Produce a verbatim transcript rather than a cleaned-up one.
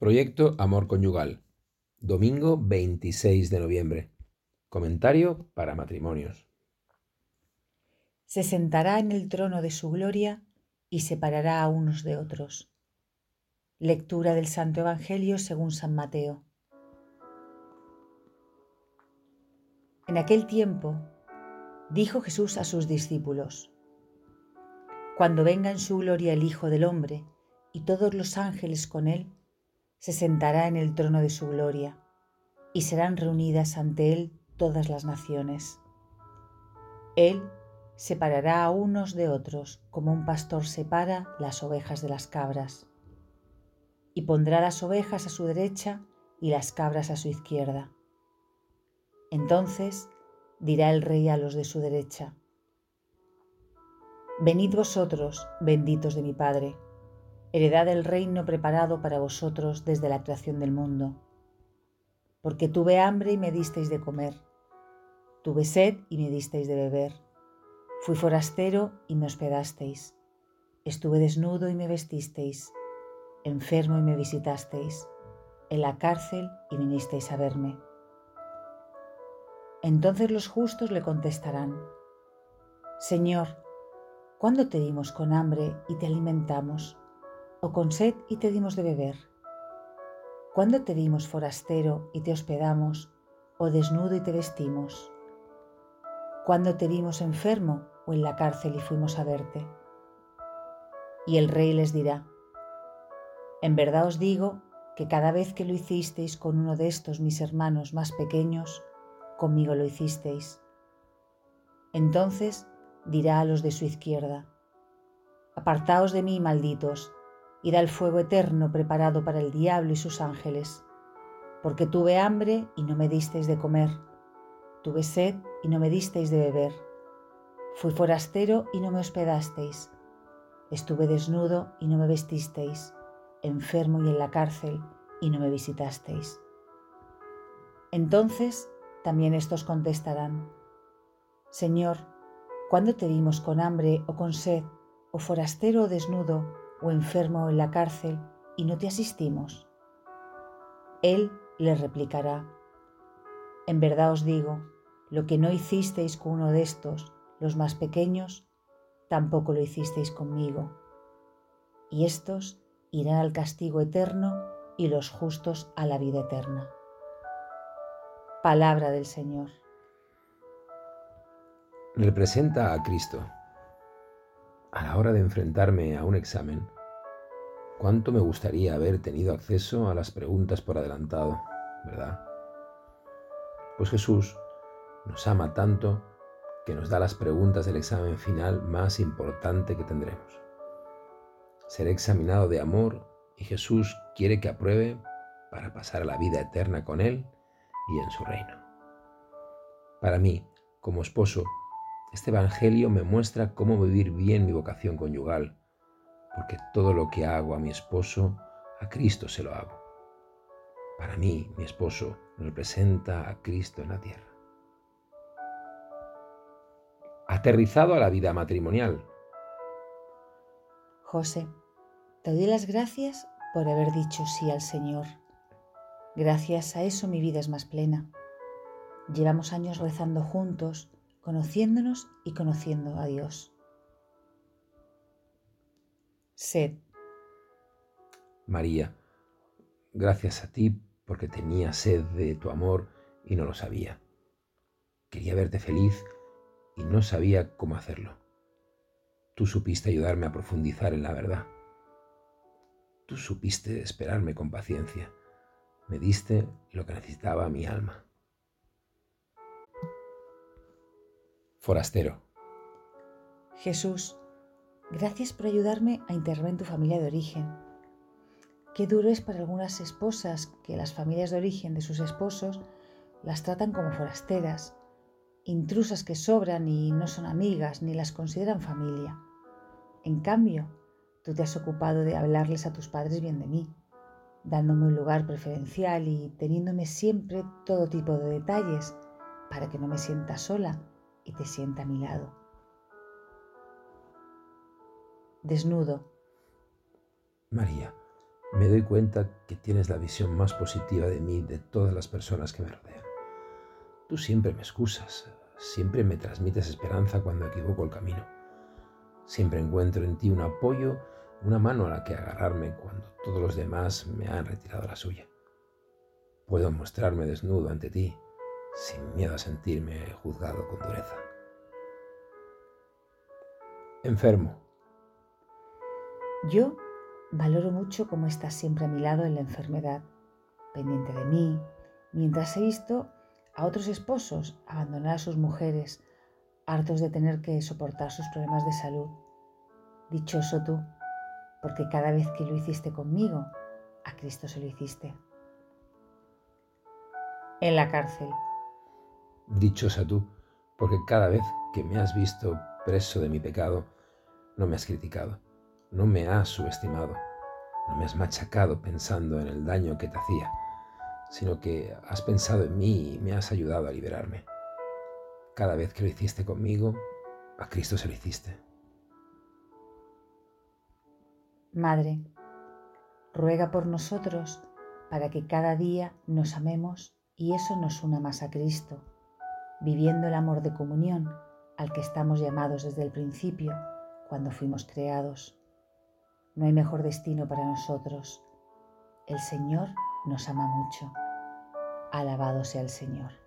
Proyecto Amor Conyugal, domingo veintiséis de noviembre. Comentario para matrimonios. Se sentará en el trono de su gloria y separará a unos de otros. Lectura del Santo Evangelio según San Mateo. En aquel tiempo dijo Jesús a sus discípulos: Cuando venga en su gloria el Hijo del Hombre y todos los ángeles con él, se sentará en el trono de su gloria y serán reunidas ante él todas las naciones. Él separará a unos de otros como un pastor separa las ovejas de las cabras, y pondrá las ovejas a su derecha y las cabras a su izquierda. Entonces dirá el rey a los de su derecha: Venid vosotros, benditos de mi Padre, heredad el reino preparado para vosotros desde la creación del mundo. Porque tuve hambre y me disteis de comer, tuve sed y me disteis de beber, fui forastero y me hospedasteis, estuve desnudo y me vestisteis, enfermo y me visitasteis, en la cárcel y vinisteis a verme. Entonces los justos le contestarán: Señor, ¿cuándo te dimos con hambre y te alimentamos, o con sed y te dimos de beber? ¿Cuándo te vimos forastero y te hospedamos, o desnudo y te vestimos? ¿Cuándo te vimos enfermo o en la cárcel y fuimos a verte? Y el rey les dirá: En verdad os digo que cada vez que lo hicisteis con uno de estos mis hermanos más pequeños, conmigo lo hicisteis. Entonces dirá a los de su izquierda: Apartaos de mí, malditos, id al fuego eterno preparado para el diablo y sus ángeles, porque tuve hambre y no me disteis de comer, tuve sed y no me disteis de beber, fui forastero y no me hospedasteis, estuve desnudo y no me vestisteis, enfermo y en la cárcel y no me visitasteis. Entonces también estos contestarán: Señor, ¿cuándo te vimos con hambre o con sed, o forastero o desnudo, o enfermo o en la cárcel, y no te asistimos? Él les replicará: En verdad os digo, lo que no hicisteis con uno de estos, los más pequeños, tampoco lo hicisteis conmigo. Y estos irán al castigo eterno y los justos a la vida eterna. Palabra del Señor. Representa a Cristo. A la hora de enfrentarme a un examen, cuánto me gustaría haber tenido acceso a las preguntas por adelantado, ¿verdad? Pues Jesús nos ama tanto que nos da las preguntas del examen final más importante que tendremos. Seré examinado de amor y Jesús quiere que apruebe para pasar a la vida eterna con Él y en su reino. Para mí, como esposo, este Evangelio me muestra cómo vivir bien mi vocación conyugal, porque todo lo que hago a mi esposo, a Cristo se lo hago. Para mí, mi esposo representa a Cristo en la tierra. Aterrizado a la vida matrimonial. José, te doy las gracias por haber dicho sí al Señor. Gracias a eso mi vida es más plena. Llevamos años rezando juntos, conociéndonos y conociendo a Dios. Sed. María, gracias a ti porque tenía sed de tu amor y no lo sabía. Quería verte feliz y no sabía cómo hacerlo. Tú supiste ayudarme a profundizar en la verdad. Tú supiste esperarme con paciencia. Me diste lo que necesitaba mi alma. Forastero. Jesús, gracias por ayudarme a integrar en tu familia de origen. Qué duro es para algunas esposas que las familias de origen de sus esposos las tratan como forasteras, intrusas que sobran y no son amigas ni las consideran familia. En cambio, tú te has ocupado de hablarles a tus padres bien de mí, dándome un lugar preferencial y teniéndome siempre todo tipo de detalles para que no me sienta sola y te sienta a mi lado. Desnudo. María, Me doy cuenta que tienes la visión más positiva de mí de todas las personas que me rodean. Tú siempre me excusas, siempre me transmites esperanza cuando equivoco el camino. Siempre encuentro en ti un apoyo, una mano a la que agarrarme cuando todos los demás me han retirado la suya. Puedo mostrarme desnudo ante ti, sin miedo a sentirme juzgado con dureza. Enfermo. Yo valoro mucho cómo estás siempre a mi lado en la enfermedad, pendiente de mí, mientras he visto a otros esposos abandonar a sus mujeres, hartos de tener que soportar sus problemas de salud. Dichoso tú, porque cada vez que lo hiciste conmigo, a Cristo se lo hiciste. En la cárcel. Dichosa tú, porque cada vez que me has visto preso de mi pecado, no me has criticado, no me has subestimado, no me has machacado pensando en el daño que te hacía, sino que has pensado en mí y me has ayudado a liberarme. Cada vez que lo hiciste conmigo, a Cristo se lo hiciste. Madre, ruega por nosotros para que cada día nos amemos y eso nos una más a Cristo, viviendo el amor de comunión al que estamos llamados desde el principio, cuando fuimos creados. No hay mejor destino para nosotros. El Señor nos ama mucho. Alabado sea el Señor.